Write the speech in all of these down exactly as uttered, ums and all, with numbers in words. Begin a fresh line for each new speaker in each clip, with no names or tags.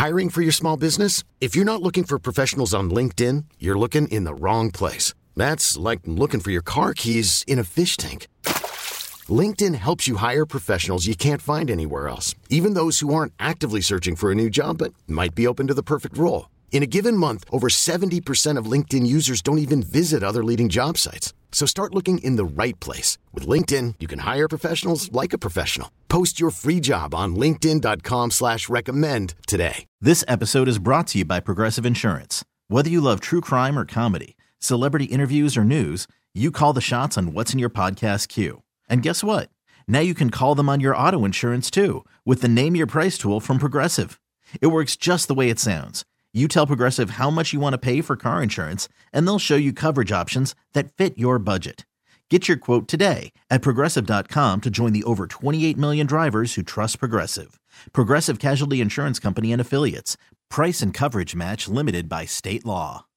Hiring for your small business? If you're not looking for professionals on LinkedIn, you're looking in the wrong place. That's like looking for your car keys in a fish tank. LinkedIn helps you hire professionals you can't find anywhere else, even those who aren't actively searching for a new job but might be open to the perfect role. In a given month, over seventy percent of LinkedIn users don't even visit other leading job sites. So start looking in the right place. With LinkedIn, you can hire professionals like a professional. Post your free job on linkedin dot com slash recommend today.
This episode is brought to you by Progressive Insurance. Whether you love true crime or comedy, celebrity interviews or news, you call the shots on what's in your podcast queue. And guess what? Now you can call them on your auto insurance too with the Name Your Price tool from Progressive. It works just the way it sounds. You tell Progressive how much you want to pay for car insurance, and they'll show you coverage options that fit your budget. Get your quote today at Progressive dot com to join the over twenty-eight million drivers who trust Progressive. Progressive Casualty Insurance Company and Affiliates. Price and coverage match limited by state law.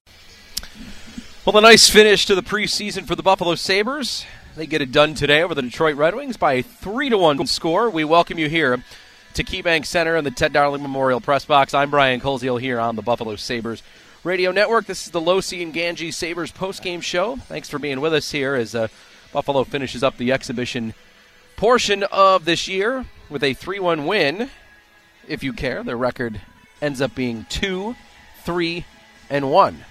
Well, a nice finish to the preseason for the Buffalo Sabres. They get it done today over the Detroit Red Wings by a three to one score. We welcome you here to KeyBank Center and the Ted Darling Memorial Press Box. I'm Brian Koziel here on the Buffalo Sabres Radio Network. This is the Losi and Ganji Sabres postgame show. Thanks for being with us here as uh, Buffalo finishes up the exhibition portion of this year with a three one win. If you care, their record ends up being two, three, and one.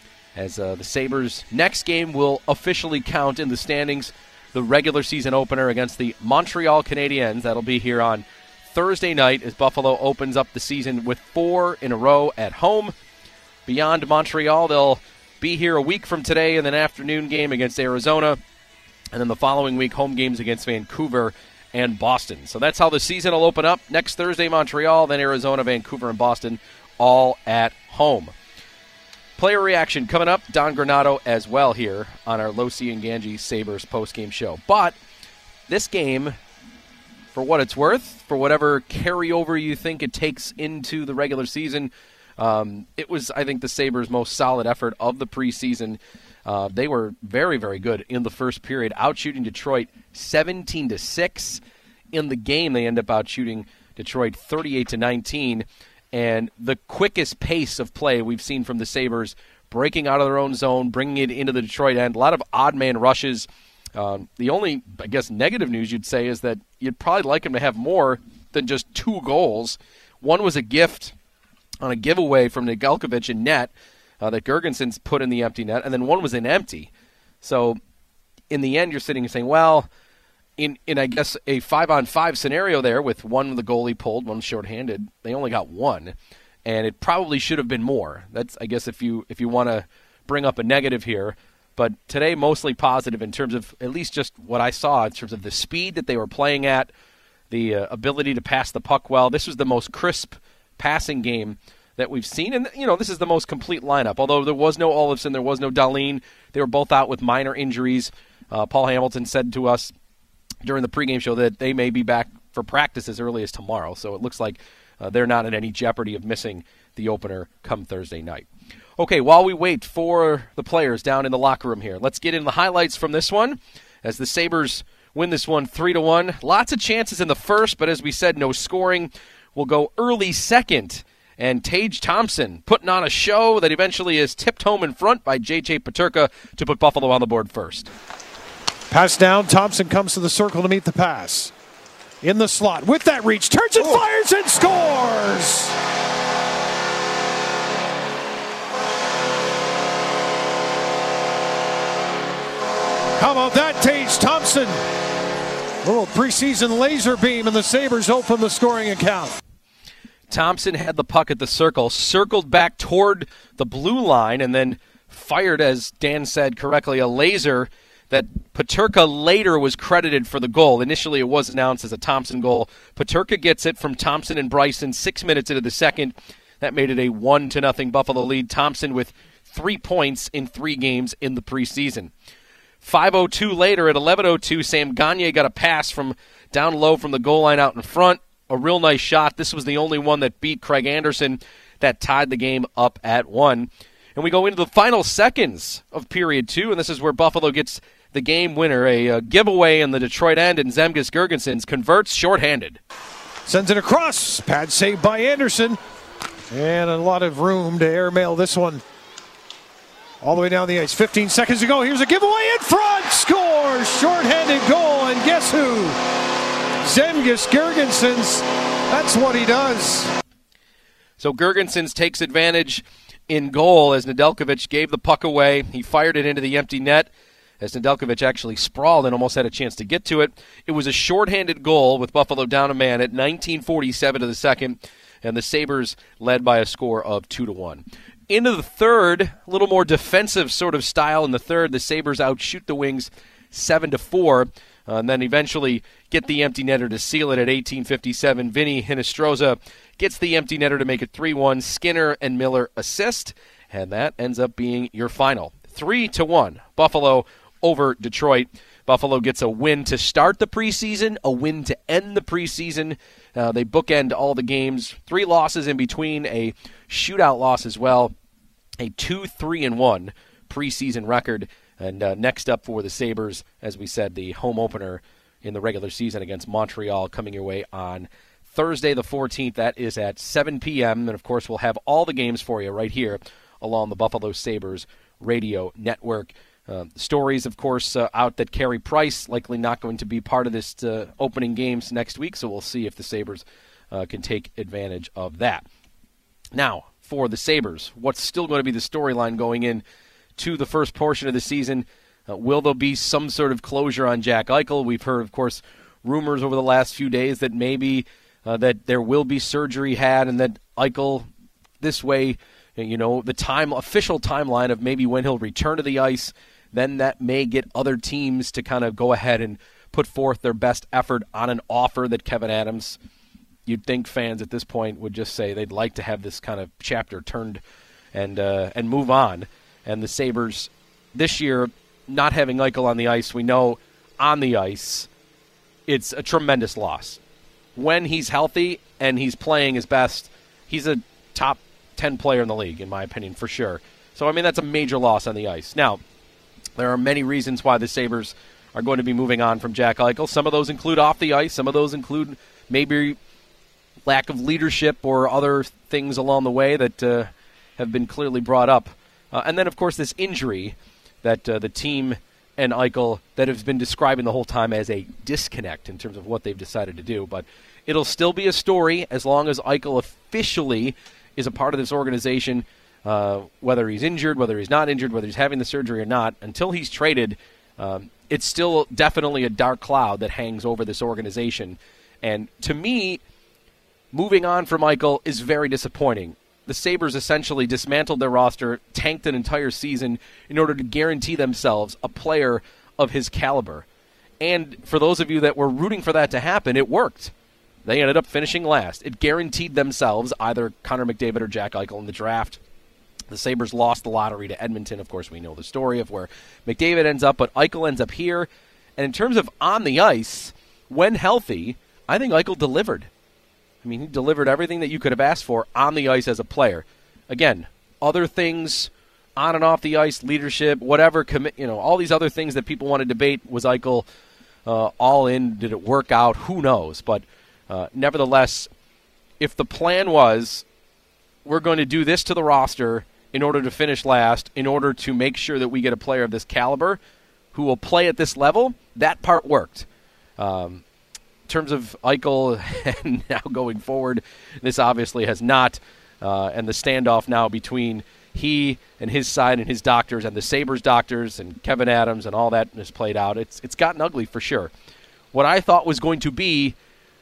As uh, the Sabres' next game will officially count in the standings, the regular season opener against the Montreal Canadiens. That'll be here on Thursday night as Buffalo opens up the season with four in a row at home. Beyond Montreal, they'll be here a week from today in an afternoon game against Arizona, and then the following week, home games against Vancouver and Boston. So that's how the season will open up. Next Thursday, Montreal, then Arizona, Vancouver, and Boston, all at home. Player reaction coming up. Don Granato as well here on our Losi and Ganji Sabres postgame show. But this game, for what it's worth, for whatever carryover you think it takes into the regular season, um, it was, I think, the Sabres' most solid effort of the preseason. Uh, they were very, very good in the first period, outshooting Detroit seventeen to six. In the game, they end up outshooting Detroit thirty-eight to nineteen. And the quickest pace of play we've seen from the Sabres, breaking out of their own zone, bringing it into the Detroit end. A lot of odd man rushes. Um, the only, I guess, negative news you'd say is that you'd probably like him to have more than just two goals. One was a gift on a giveaway from Nedeljkovic in net uh, that Girgensons put in the empty net, and then one was an empty. So in the end, you're sitting and saying, well, in, in I guess, a five-on-five scenario there with one the goalie pulled, one shorthanded, they only got one, and it probably should have been more. That's, I guess, if you if you want to bring up a negative here. But today, mostly positive in terms of at least just what I saw in terms of the speed that they were playing at, the uh, ability to pass the puck well. This was the most crisp passing game that we've seen. And, you know, this is the most complete lineup. Although there was no Olofsson, there was no Dahlin. They were both out with minor injuries. Uh, Paul Hamilton said to us during the pregame show that they may be back for practice as early as tomorrow. So it looks like uh, they're not in any jeopardy of missing the opener come Thursday night. Okay, while we wait for the players down in the locker room here, let's get in the highlights from this one as the Sabres win this one three to one. Lots of chances in the first, but as we said, no scoring. We'll go early second, and Tage Thompson putting on a show that eventually is tipped home in front by J J Peterka to put Buffalo on the board first.
Pass down, Thompson comes to the circle to meet the pass. In the slot, with that reach, turns and oh. fires and scores! How about that, Tage Thompson? Little preseason laser beam, and the Sabres open the scoring account.
Thompson had the puck at the circle, circled back toward the blue line, and then fired, as Dan said correctly, a laser that Peterka later was credited for the goal. Initially, it was announced as a Thompson goal. Peterka gets it from Thompson and Bryson six minutes into the second. That made it a one to nothing Buffalo lead. Thompson with three points in three games in the preseason. five oh two later at eleven oh two, Sam Gagner got a pass from down low from the goal line out in front. A real nice shot. This was the only one that beat Craig Anderson that tied the game up at one. And we go into the final seconds of period two, and this is where Buffalo gets the game winner, a, a giveaway in the Detroit end, and Zemgus Girgensons converts shorthanded.
Sends it across. Pad saved by Anderson. And a lot of room to airmail this one all the way down the ice. fifteen seconds to go. Here's a giveaway in front. Scores! Short-handed goal. And guess who? Zemgus Girgensons. That's what he does.
So Girgensons takes advantage in goal as Nedeljkovic gave the puck away. He fired it into the empty net as Nedeljkovic actually sprawled and almost had a chance to get to it. It was a shorthanded goal with Buffalo down a man at nineteen forty-seven to the second, and the Sabres led by a score of two to one. Into the third, a little more defensive sort of style in the third. The Sabres outshoot the Wings seven to four. Uh, and then eventually get the empty netter to seal it at eighteen fifty-seven. Vinny Hinostroza gets the empty netter to make it three one. Skinner and Miller assist, and that ends up being your final. three to one, Buffalo over Detroit. Buffalo gets a win to start the preseason, a win to end the preseason. Uh, they bookend all the games. Three losses in between, a shootout loss as well. A two three and one preseason record. And uh, next up for the Sabres, as we said, the home opener in the regular season against Montreal coming your way on Thursday the fourteenth. That is at seven p.m. And, of course, we'll have all the games for you right here along the Buffalo Sabres radio network. Uh, stories, of course, uh, out that Carey Price likely not going to be part of this uh, opening games next week, so we'll see if the Sabres uh, can take advantage of that. Now, for the Sabres, what's still going to be the storyline going in to the first portion of the season? Uh, will there be some sort of closure on Jack Eichel? We've heard, of course, rumors over the last few days that maybe uh, that there will be surgery had and that Eichel, this way, you know, the time official timeline of maybe when he'll return to the ice, then that may get other teams to kind of go ahead and put forth their best effort on an offer that Kevyn Adams, you'd think fans at this point would just say they'd like to have this kind of chapter turned and uh, and move on. And the Sabres this year, not having Eichel on the ice, we know on the ice, it's a tremendous loss. When he's healthy and he's playing his best, he's a top ten player in the league, in my opinion, for sure. So, I mean, that's a major loss on the ice. Now, there are many reasons why the Sabres are going to be moving on from Jack Eichel. Some of those include off the ice. Some of those include maybe lack of leadership or other things along the way that uh, have been clearly brought up. Uh, and then, of course, this injury that uh, the team and Eichel that has been describing the whole time as a disconnect in terms of what they've decided to do. But it'll still be a story as long as Eichel officially is a part of this organization, uh, whether he's injured, whether he's not injured, whether he's having the surgery or not. Until he's traded, um, it's still definitely a dark cloud that hangs over this organization. And to me, moving on from Eichel is very disappointing. The Sabres essentially dismantled their roster, tanked an entire season in order to guarantee themselves a player of his caliber. And for those of you that were rooting for that to happen, it worked. They ended up finishing last. It guaranteed themselves either Connor McDavid or Jack Eichel in the draft. The Sabres lost the lottery to Edmonton. Of course, we know the story of where McDavid ends up, but Eichel ends up here. And in terms of on the ice, when healthy, I think Eichel delivered. I mean, he delivered everything that you could have asked for on the ice as a player. Again, other things on and off the ice, leadership, whatever, commit, you know, all these other things that people want to debate. Was Eichel uh, all in? Did it work out? Who knows? But uh, nevertheless, if the plan was we're going to do this to the roster in order to finish last, in order to make sure that we get a player of this caliber who will play at this level, that part worked. Um In terms of Eichel and now going forward, this obviously has not, uh, and the standoff now between he and his side and his doctors and the Sabres doctors and Kevyn Adams and all that has played out. It's it's gotten ugly for sure. What I thought was going to be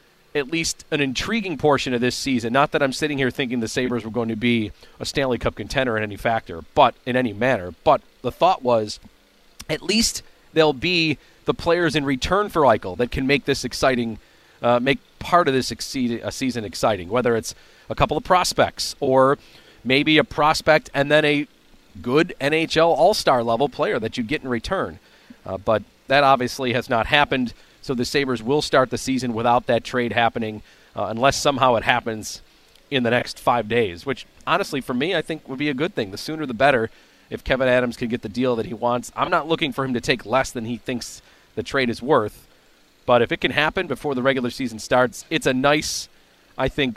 at least an intriguing portion of this season, not that I'm sitting here thinking the Sabres were going to be a Stanley Cup contender in any factor, but in any manner, but the thought was at least there'll be the players in return for Eichel that can make this exciting, uh, make part of this exceed, uh, season exciting, whether it's a couple of prospects or maybe a prospect and then a good N H L all-star level player that you get in return. Uh, but that obviously has not happened, so the Sabres will start the season without that trade happening uh, unless somehow it happens in the next five days, which honestly for me I think would be a good thing. The sooner the better if Kevyn Adams can get the deal that he wants. I'm not looking for him to take less than he thinks the trade is worth, but if it can happen before the regular season starts, it's a nice, I think,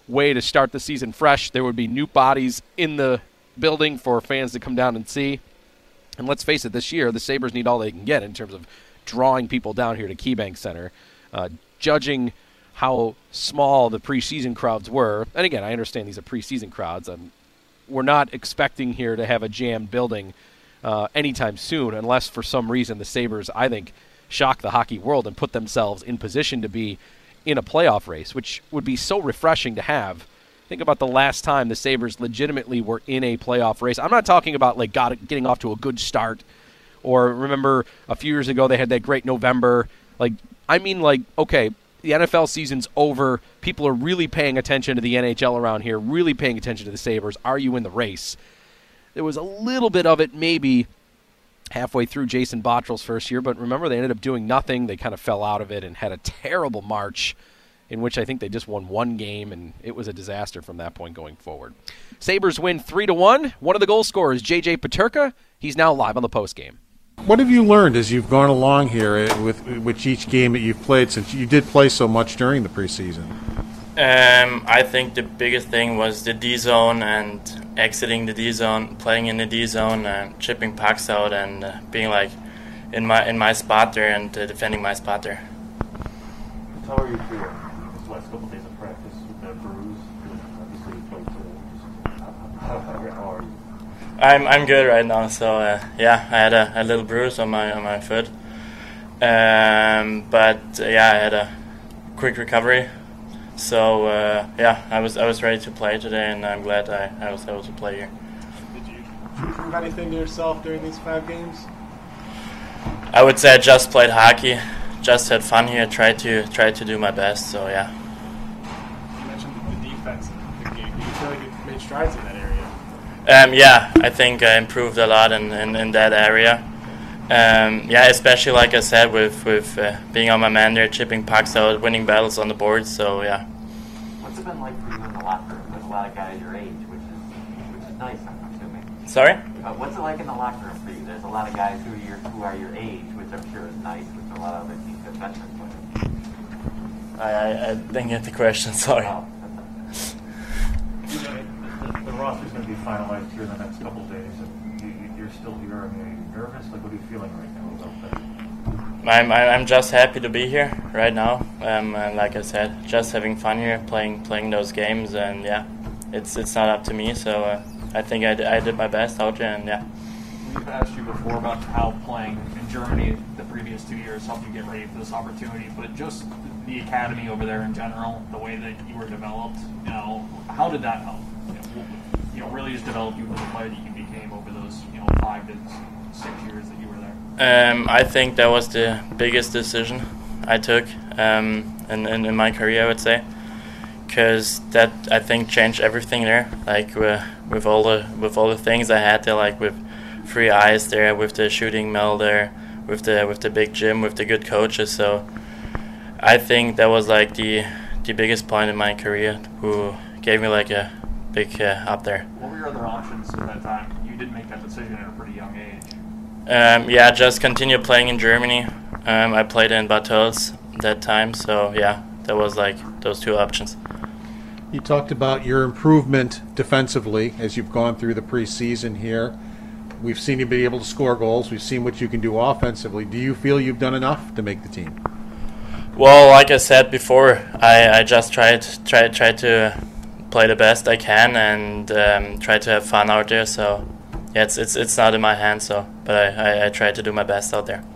way to start the season fresh. There would be new bodies in the building for fans to come down and see. And let's face it, this year the Sabres need all they can get in terms of drawing people down here to KeyBank Center. Uh, judging how small the preseason crowds were, and again, I understand these are preseason crowds. Um, we're not expecting here to have a jammed building uh, anytime soon, unless for some reason the Sabres, I think, shock the hockey world and put themselves in position to be in a playoff race, which would be so refreshing to have. Think about the last time the Sabres legitimately were in a playoff race. I'm not talking about like got, getting off to a good start, or remember a few years ago they had that great November. Like, I mean, like, okay, the N F L season's over. People are really paying attention to the N H L around here, really paying attention to the Sabres. Are you in the race? There was a little bit of it maybe halfway through Jason Bottrell's first year, but remember, they ended up doing nothing. They kind of fell out of it and had a terrible March in which I think they just won one game, and it was a disaster from that point going forward. Sabres win three to one. One of the goal scorers, J J Peterka. He's now live on the postgame.
What have you learned as you've gone along here with with each game that you've played, since you did play so much during the preseason?
Um, I think the biggest thing was the D zone and exiting the D zone, playing in the D zone, and chipping pucks out, and uh, being like in my in my spot there and uh, defending my spot there.
How are you feeling this last couple of days of practice with that bruise? Obviously, you played today. How, how, how are you?
I'm I'm good right now. So uh, yeah, I had a, a little bruise on my on my foot, um, but uh, yeah, I had a quick recovery. So uh, yeah, I was I was ready to play today, and I'm glad I, I was able to play here.
Did you, did you prove anything to yourself during these five games?
I would say I just played hockey, just had fun here, tried to tried to do my best. So yeah.
You mentioned the defense in the game. Do you feel like you've made strides in that area?
Um, yeah, I think I improved a lot in, in, in that area. Um, yeah, especially like I said, with with uh, being on my man there, chipping pucks out, winning battles on the board. So yeah.
What's it been like for you in the locker room with a lot of guys your age, which is which is nice, I'm assuming?
Sorry?
Uh, what's it like in the locker room for you? There's a lot of guys who are your who are your age, which I'm sure is nice, which a lot of other teams have veterans with.
I, I I didn't get the question. Sorry.
Oh,
You know, the, the roster's going to be finalized here in the next couple of days, and you, you're still here. I mean, are you nervous? Like, what are you feeling right now about that?
I'm I'm just happy to be here right now. Um, and like I said, just having fun here, playing playing those games, and yeah, it's it's not up to me. So uh, I think I did, I did my best out there, and yeah.
We've asked you before about how playing in Germany the previous two years helped you get ready for this opportunity, but just the academy over there in general, the way that you were developed, you know, how did that help? You know, you know really just develop you into the player that you became over those, you know, five to six years that you were there?
Um, I think that was the biggest decision I took um, in, in in my career, I would say, because that I think changed everything there. Like uh, with all the with all the things I had there, like with free ice there, with the shooting mill there, with the with the big gym, with the good coaches. So I think that was like the the biggest point in my career, who gave me like a big uh, up there.
What were your other options at that time? You did make that decision at a pretty young age.
Um, yeah, just continue playing in Germany. Um, I played in Bad Tölz that time, so yeah, that was like those two options.
You talked about your improvement defensively as you've gone through the preseason here. We've seen you be able to score goals. We've seen what you can do offensively. Do you feel you've done enough to make the team?
Well, like I said before, I, I just tried tried tried to play the best I can and um, try to have fun out there. So yeah, it's it's it's not in my hands. So, but I, I, I try to do my best out there.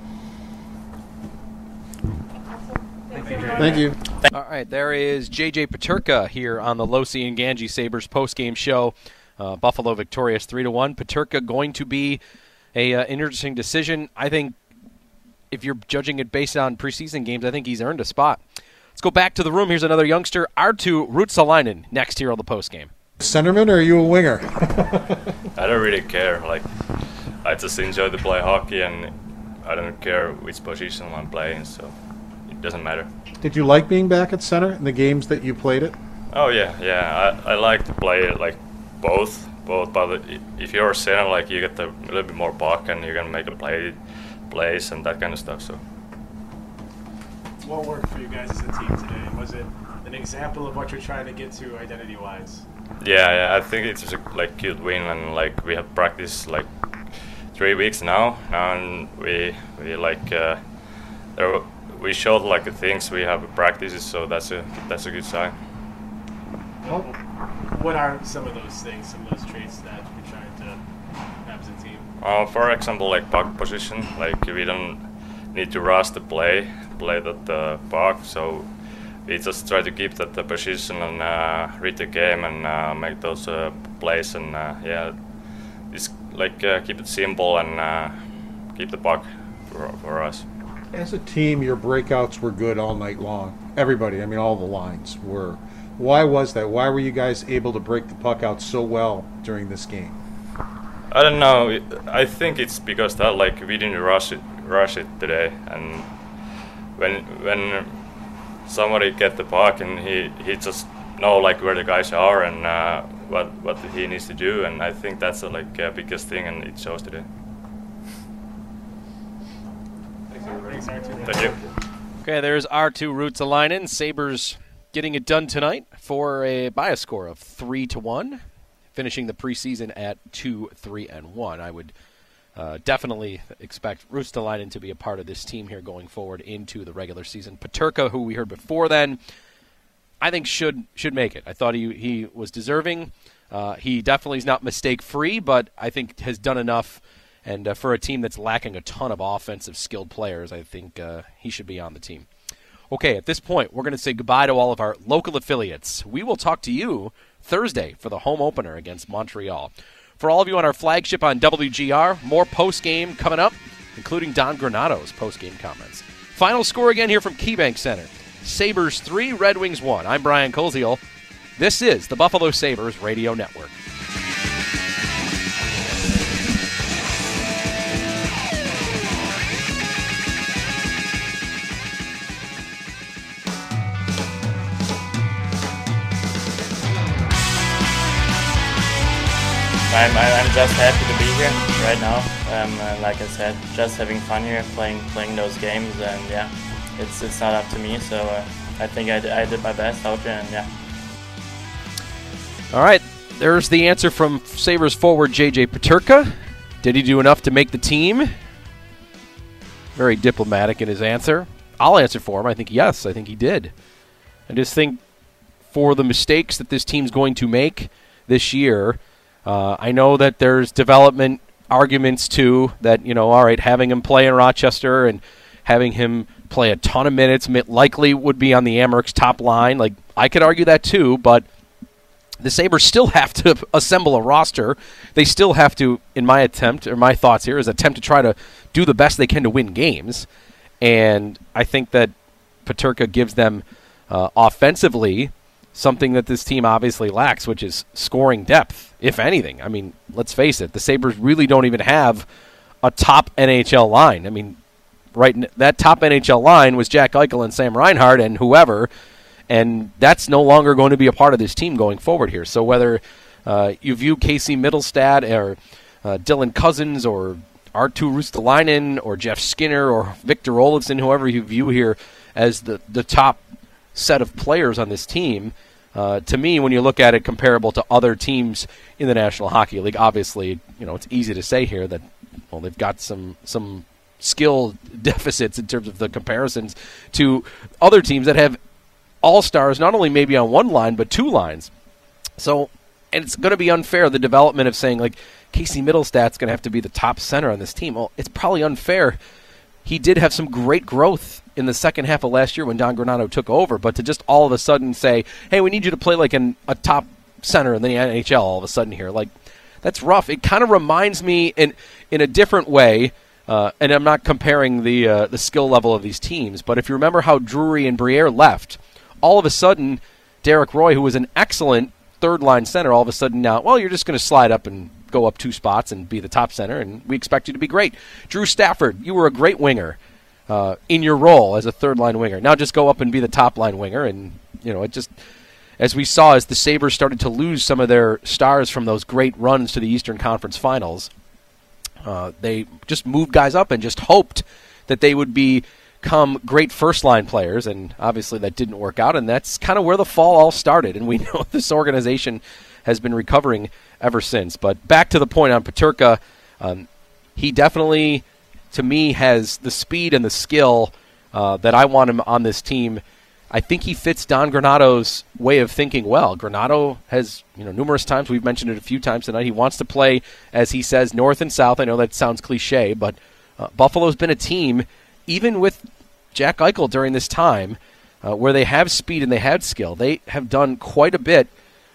Thank you.
All right, there is J J Peterka here on the Losi and Ganji Sabres postgame show. Uh, Buffalo victorious three to one. Peterka going to be a uh, interesting decision. I think if you're judging it based on preseason games, I think he's earned a spot. Let's go back to the room. Here's another youngster, Arttu Ruotsalainen, next here on the postgame.
Centerman, or are you a winger?
I don't really care. Like, I just enjoy to play hockey, and I don't care which position I'm playing, so it doesn't matter.
Did you like being back at center in the games that you played it?
Oh yeah, yeah. I, I like to play like both, both. But if you're a center, like you get the, a little bit more puck, and you're gonna make a play, plays and that kind of stuff. So.
What worked for you guys as a team today? Was it the
an example of what you're trying to get to identity-wise?
Yeah, yeah, I think it's a like good win, and like we have practiced like three weeks now, and we we like uh, there, we showed like the things we have practices, so that's a that's a good sign.
What are some of those things, some of those traits that you're trying to have as a team?
Uh, for example, like puck position, like we don't need to rush the play, play that the puck, so we just try to keep that the position and uh, read the game and uh, make those uh, plays, and uh, yeah, just like uh, keep it simple and uh, keep the puck for, for us.
As a team, your breakouts were good all night long. Everybody, I mean, all the lines were. Why was that? Why were you guys able to break the puck out so well during this game?
I don't know. I think it's because that like we didn't rush it, rush it today, and when when somebody get the puck and he, he just know like where the guys are and uh, what what he needs to do, and I think that's the like uh, biggest thing, and it shows today. Thank you.
Okay, there's Arttu Ruotsalainen. Sabres getting it done tonight for a by a score of three to one, finishing the preseason at two, three, and one. I would uh, definitely expect Ruotsalainen to be a part of this team here going forward into the regular season. Peterka, who we heard before then, I think should should make it. I thought he he was deserving. Uh, he definitely is not mistake free, but I think has done enough. And uh, for a team that's lacking a ton of offensive skilled players, I think uh, he should be on the team. Okay, at this point, we're going to say goodbye to all of our local affiliates. We will talk to you Thursday for the home opener against Montreal. For all of you on our flagship on W G R, more post-game coming up, including Don Granato's post-game comments. Final score again here from KeyBank Center. Sabres three, Red Wings one. I'm Brian Koziel. This is the Buffalo Sabres Radio Network.
I'm, I'm just happy to be here right now. Um, uh, like I said, just having fun here, playing playing those games, and yeah, it's it's not up to me. So uh, I think I, I did my best out there, and yeah.
All right, there's the answer from Sabres forward J J Peterka. Did he do enough to make the team? Very diplomatic in his answer. I'll answer for him. I think yes, I think he did. I just think for the mistakes that this team's going to make this year, Uh, I know that there's development arguments, too, that, you know, all right, having him play in Rochester and having him play a ton of minutes likely would be on the Amerks top line. Like, I could argue that, too, but the Sabres still have to assemble a roster. They still have to, in my attempt, or my thoughts here, is attempt to try to do the best they can to win games. And I think that Peterka gives them uh, offensively something that this team obviously lacks, which is scoring depth, if anything. I mean, let's face it, the Sabres really don't even have a top N H L line. I mean, right, that top N H L line was Jack Eichel and Sam Reinhart and whoever, and that's no longer going to be a part of this team going forward here. So whether uh, you view Casey Mittelstadt or uh, Dylan Cousins or Arttu Ruotsalainen or Jeff Skinner or Victor Olofsson, whoever you view here as the, the top set of players on this team, uh, to me, when you look at it comparable to other teams in the National Hockey League, obviously, you know, it's easy to say here that, well, they've got some some skill deficits in terms of the comparisons to other teams that have all-stars not only maybe on one line, but two lines. So, and it's going to be unfair, the development of saying, like, Casey Mittelstadt's going to have to be the top center on this team. Well, it's probably unfair. He did have some great growth in the second half of last year when Don Granato took over, but to just all of a sudden say, hey, we need you to play like an, a top center in the N H L all of a sudden here, like, that's rough. It kind of reminds me in in a different way, uh, and I'm not comparing the uh, the skill level of these teams, but if you remember how Drury and Briere left, all of a sudden Derek Roy, who was an excellent third-line center, all of a sudden now, well, you're just going to slide up and go up two spots and be the top center, and we expect you to be great. Drew Stafford, you were a great winger uh, in your role as a third-line winger. Now just go up and be the top-line winger, and, you know, it just, as we saw as the Sabres started to lose some of their stars from those great runs to the Eastern Conference Finals, uh, they just moved guys up and just hoped that they would be come great first-line players, and obviously that didn't work out, and that's kind of where the fall all started, and we know this organization has been recovering ever since. But back to the point on Peterka, um, he definitely, to me, has the speed and the skill uh, that I want him on this team. I think he fits Don Granado's way of thinking well. Granado has, you know, numerous times, we've mentioned it a few times tonight, he wants to play, as he says, north and south. I know that sounds cliche, but uh, Buffalo's been a team, even with Jack Eichel during this time, uh, where they have speed and they have skill. They have done quite a bit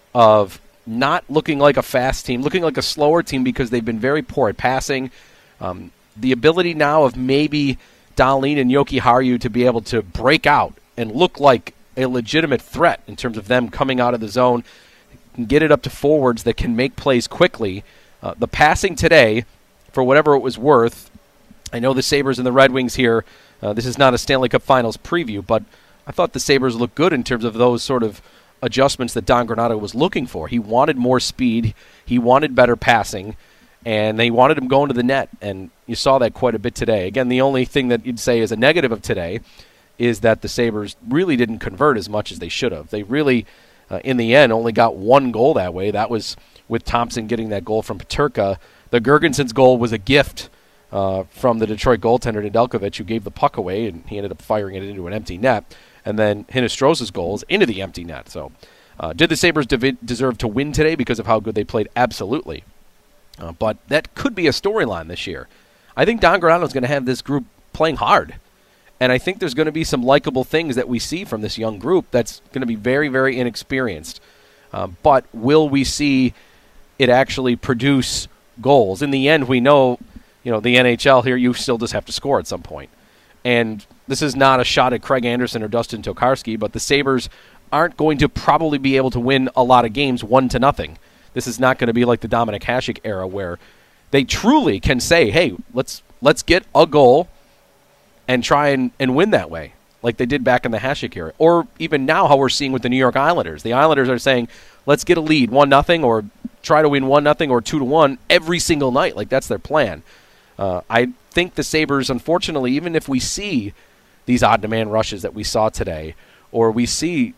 of not looking like a fast team, looking like a slower team because they've been very poor at passing. Um, the ability now of maybe Dahlin and Jokiharju to be able to break out and look like a legitimate threat in terms of them coming out of the zone and get it up to forwards that can make plays quickly. Uh, the passing today, for whatever it was worth, I know the Sabres and the Red Wings here, uh, this is not a Stanley Cup Finals preview, but I thought the Sabres looked good in terms of those sort of adjustments that Don Granato was looking for. He wanted more speed, he wanted better passing, and they wanted him going to the net, and you saw that quite a bit today. Again, the only thing that you'd say is a negative of today is that the Sabres really didn't convert as much as they should have. They really, uh, in the end, only got one goal that way. That was with Thompson getting that goal from Peterka. The Gergensons goal was a gift uh, from the Detroit goaltender, Nedeljkovic, who gave the puck away, and he ended up firing it into an empty net. And then Hinostroza's goals into the empty net. So uh, did the Sabres de- deserve to win today because of how good they played? Absolutely. Uh, but that could be a storyline this year. I think Don Granato is going to have this group playing hard. And I think there's going to be some likable things that we see from this young group that's going to be very, very inexperienced. Uh, but will we see it actually produce goals? In the end, we know, you know, the N H L here, you still just have to score at some point. And this is not a shot at Craig Anderson or Dustin Tokarski, but the Sabres aren't going to probably be able to win a lot of games one to nothing. This is not going to be like the Dominik Hasek era where they truly can say, hey, let's let's get a goal and try and, and win that way, like they did back in the Hasek era. Or even now how we're seeing with the New York Islanders. The Islanders are saying, let's get a lead, one nothing, or try to win one nothing or two to one every single night. Like, that's their plan. Uh, I think the Sabres, unfortunately, even if we see these odd-to-man rushes that we saw today, or we see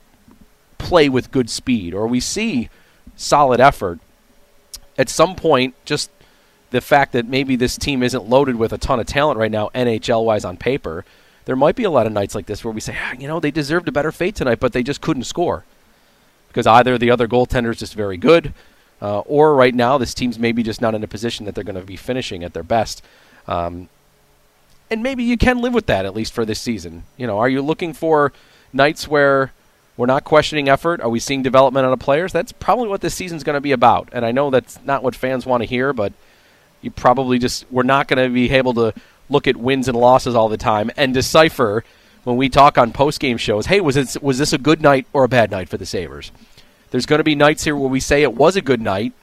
play with good speed, or we see solid effort, at some point, just the fact that maybe this team isn't loaded with a ton of talent right now, N H L-wise on paper, there might be a lot of nights like this where we say, ah, you know, they deserved a better fate tonight, but they just couldn't score. Because either the other goaltender is just very good, uh, or right now this team's maybe just not in a position that they're going to be finishing at their best. Um, and maybe you can live with that, at least for this season. You know, are you looking for nights where we're not questioning effort? Are we seeing development out of players? That's probably what this season's going to be about. And I know that's not what fans want to hear, but you probably just, we're not going to be able to look at wins and losses all the time and decipher when we talk on post-game shows, hey, was it was this a good night or a bad night for the Sabres? There's going to be nights here where we say it was a good night,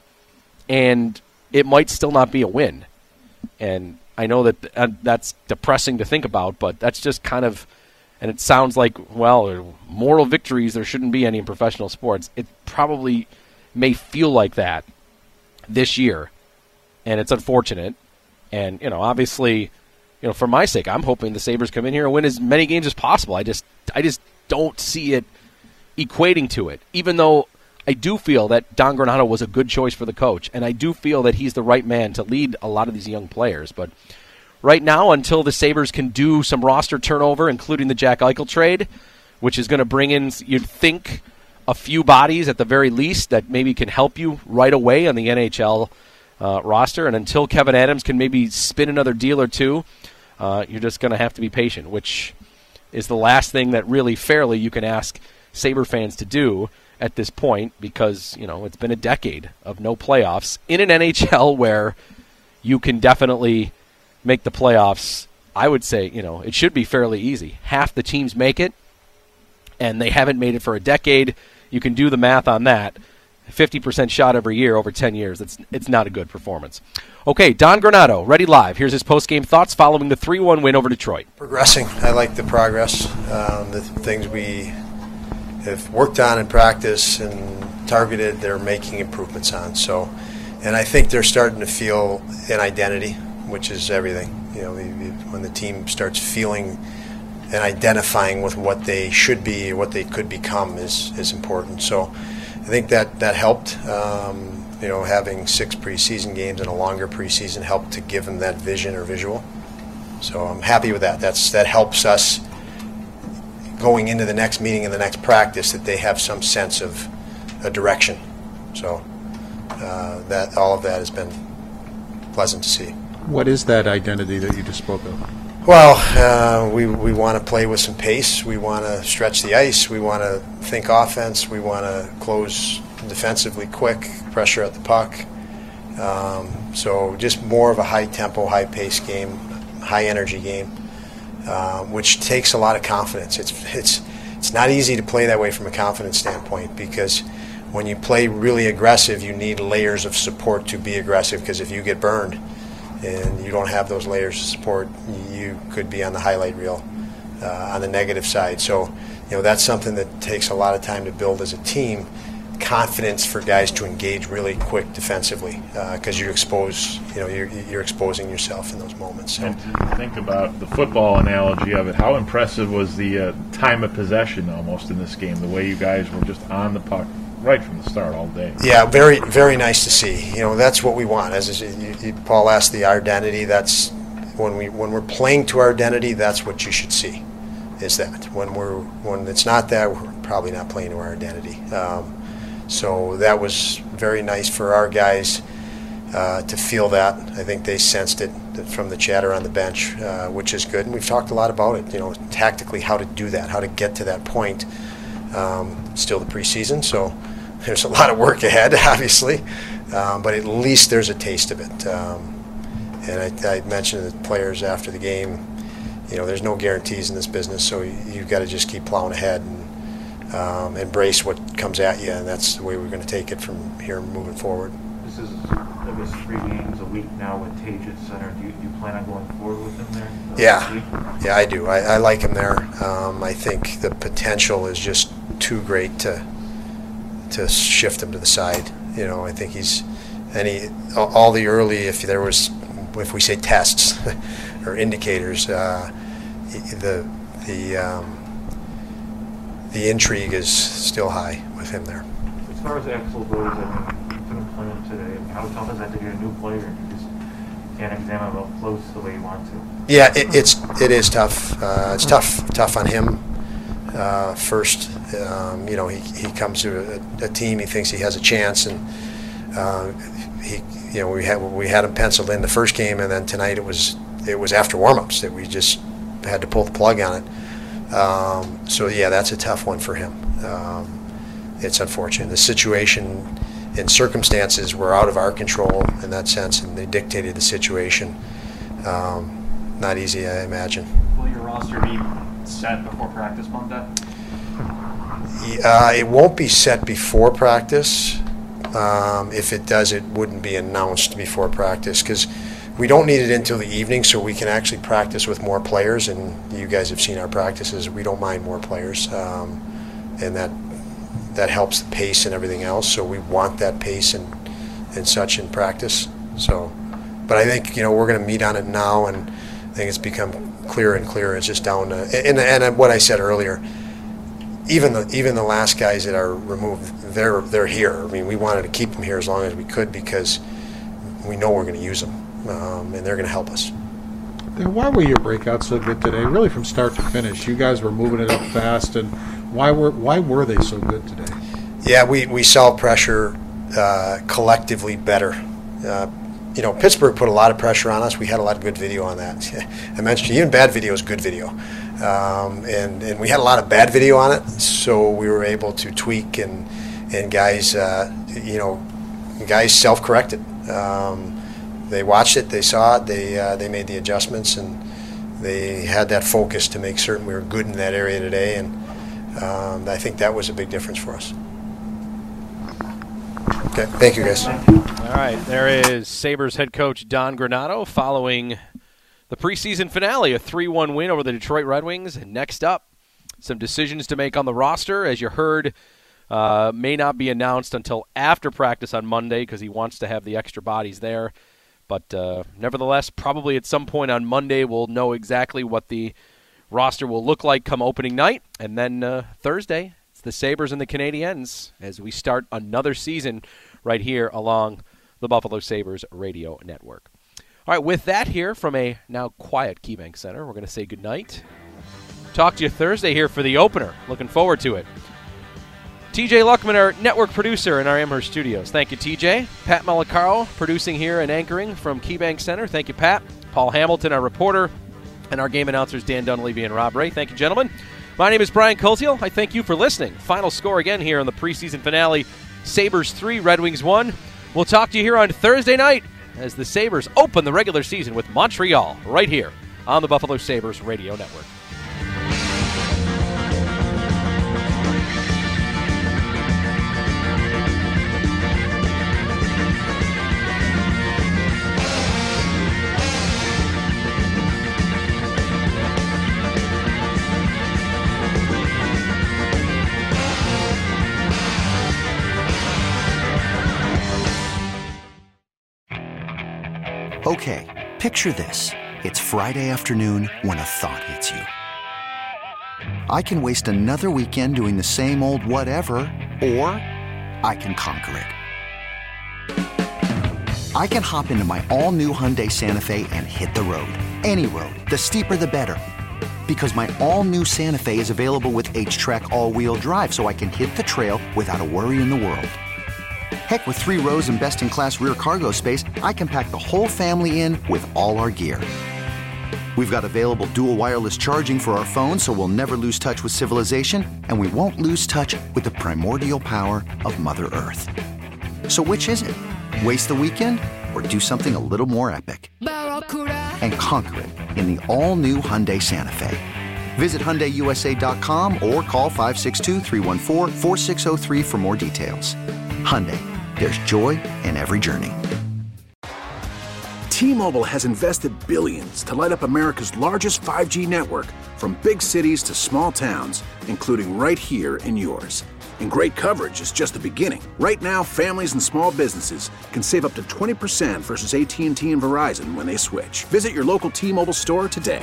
and it might still not be a win. And I know that uh, that's depressing to think about, but that's just kind of, and it sounds like, well, moral victories, there shouldn't be any in professional sports. It probably may feel like that this year. And it's unfortunate. And, you know, obviously, you know, for my sake, I'm hoping the Sabres come in here and win as many games as possible. I just I just don't see it equating to it, even though I do feel that Don Granato was a good choice for the coach, and I do feel that he's the right man to lead a lot of these young players. But right now, until the Sabres can do some roster turnover, including the Jack Eichel trade, which is going to bring in, you'd think, a few bodies at the very least that maybe can help you right away on the N H L Uh, roster, and until Kevin Adams can maybe spin another deal or two, uh, you're just going to have to be patient, which is the last thing that really fairly you can ask Sabre fans to do at this point, because, you know, it's been a decade of no playoffs in an N H L where you can definitely make the playoffs. I would say, you know, it should be fairly easy. Half the teams make it, and they haven't made it for a decade. You can do the math on that. fifty percent shot every year over ten years. It's it's not a good performance. Okay, Don Granato, ready live. Here's his post-game thoughts following the three one win over Detroit.
Progressing. I like the progress, um, the things we have worked on in practice and targeted, they're making improvements on. So, and I think they're starting to feel an identity, which is everything. You know, when the team starts feeling and identifying with what they should be, what they could become is, is important. So I think that, that helped. Um, you know, having six preseason games and a longer preseason helped to give them that vision or visual. So I'm happy with that. That's that helps us going into the next meeting and the next practice, that they have some sense of a direction. So uh, that all of that has been pleasant to see.
What is that identity that you just spoke of?
Well, uh, we we want to play with some pace. We want to stretch the ice. We want to think offense. We want to close defensively quick, pressure at the puck. Um, so just more of a high-tempo, high-pace game, high-energy game, uh, which takes a lot of confidence. It's it's it's not easy to play that way from a confidence standpoint, because when you play really aggressive, you need layers of support to be aggressive, because if you get burned and you don't have those layers of support, you could be on the highlight reel uh, on the negative side. So, you know, that's something that takes a lot of time to build as a team. Confidence for guys to engage really quick defensively, because uh, you expose, you know, you're, you're exposing yourself in those moments. So.
And to think about the football analogy of it, how impressive was the uh, time of possession almost in this game? The way you guys were just on the puck right from the start all day.
Yeah, very, very nice to see. You know, that's what we want. As you, you, Paul asked, the identity. That's when we when we're playing to our identity. That's what you should see. Is that when we're when it's not that, we're probably not playing to our identity. Um, So that was very nice for our guys uh, to feel that. I think they sensed it from the chatter on the bench, uh, which is good. And we've talked a lot about it, you know, tactically how to do that, how to get to that point. Um, still the preseason, so there's a lot of work ahead, obviously. Um, but at least there's a taste of it. Um, and I, I mentioned to the players after the game, you know, there's no guarantees in this business, so you, you've got to just keep plowing ahead and Um, embrace what comes at you, and that's the way we're going to take it from here moving forward.
This is, I guess, three games a week now with Tage at center. Do you, do you plan on going forward with him there?
Yeah, yeah, I do. I, I like him there. Um, I think the potential is just too great to to shift him to the side. You know, I think he's any all the early, if there was, if we say tests or indicators, uh, the the um, the intrigue is still high with him there.
As far as Axel goes, I mean, you couldn't play him today. I mean, how tough is that to get a new player and you just can't examine him up close the way you want to?
Yeah, it, it's it is tough. Uh, it's tough tough on him. Uh, first, um, you know, he he comes to a, a team, he thinks he has a chance, and uh, he, you know, we had we had him penciled in the first game, and then tonight it was it was after warmups that we just had to pull the plug on it. Um, so yeah, that's a tough one for him. Um, it's unfortunate. The situation and circumstances were out of our control in that sense, and they dictated the situation. Um, not easy, I imagine.
Will your roster be set before practice Monday?
Uh, it won't be set before practice. Um, if it does, it wouldn't be announced before practice, because we don't need it until the evening, so we can actually practice with more players. And you guys have seen our practices. We don't mind more players, um, and that that helps the pace and everything else. So we want that pace and and such in practice. So, but I think, you know, we're going to meet on it now, and I think it's become clearer and clearer. It's just down to, and and what I said earlier. Even the even the last guys that are removed, they're they're here. I mean, we wanted to keep them here as long as we could, because we know we're going to use them. Um, and they're going to help us.
Why were your breakouts so good today? Really, from start to finish, you guys were moving it up fast, and why were why were they so good today?
Yeah, we we saw pressure uh, collectively better. Uh, you know, Pittsburgh put a lot of pressure on us. We had a lot of good video on that. I mentioned even bad video is good video, um, and and we had a lot of bad video on it. So we were able to tweak, and and guys, uh, you know, guys self-corrected. Um, They watched it, they saw it, they uh, they made the adjustments, and they had that focus to make certain we were good in that area today, and um, I think that was a big difference for us. Okay, thank you, guys.
All right, there is Sabres head coach Don Granato following the preseason finale, a three one win over the Detroit Red Wings. And next up, some decisions to make on the roster. As you heard, uh, may not be announced until after practice on Monday, because he wants to have the extra bodies there. But uh, nevertheless, probably at some point on Monday, we'll know exactly what the roster will look like come opening night. And then uh, Thursday, it's the Sabres and the Canadiens as we start another season right here along the Buffalo Sabres radio network. All right, with that here from a now quiet KeyBank Center, we're going to say goodnight. Talk to you Thursday here for the opener. Looking forward to it. T J Luckman, our network producer in our Amherst studios. Thank you, T J. Pat Malacaro, producing here and anchoring from KeyBank Center. Thank you, Pat. Paul Hamilton, our reporter, and our game announcers, Dan Dunleavy and Rob Ray. Thank you, gentlemen. My name is Brian Koziel. I thank you for listening. Final score again here on the preseason finale. Sabres three, Red Wings one. We'll talk to you here on Thursday night as the Sabres open the regular season with Montreal right here on the Buffalo Sabres radio network.
Okay, picture this. It's Friday afternoon when a thought hits you. I can waste another weekend doing the same old whatever, or I can conquer it. I can hop into my all-new Hyundai Santa Fe and hit the road. Any road. The steeper, the better. Because my all-new Santa Fe is available with H-Track all-wheel drive, so I can hit the trail without a worry in the world. Heck, with three rows and best-in-class rear cargo space, I can pack the whole family in with all our gear. We've got available dual wireless charging for our phones, so we'll never lose touch with civilization, and we won't lose touch with the primordial power of Mother Earth. So which is it? Waste the weekend or do something a little more epic? And conquer it in the all-new Hyundai Santa Fe. Visit Hyundai U S A dot com or call five six two, three one four, four six zero three for more details. Hyundai. There's joy in every journey.
T-Mobile has invested billions to light up America's largest five G network, from big cities to small towns, including right here in yours. And great coverage is just the beginning. Right now, families and small businesses can save up to twenty percent versus A T and T and Verizon when they switch. Visit your local T-Mobile store today.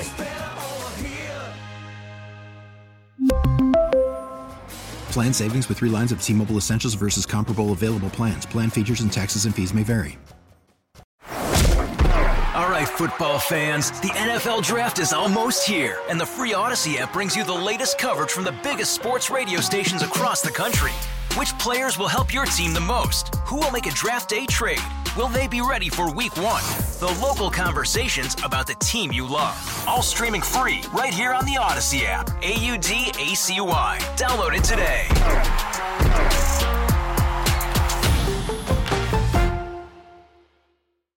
Plan savings with three lines of T-Mobile Essentials versus comparable available plans. Plan features and taxes and fees may vary.
All right, football fans, the N F L Draft is almost here, and the free Odyssey app brings you the latest coverage from the biggest sports radio stations across the country. Which players will help your team the most? Who will make a draft day trade? Will they be ready for week one? The local conversations about the team you love. All streaming free right here on the Odyssey app. A U D A C Y. Download it today.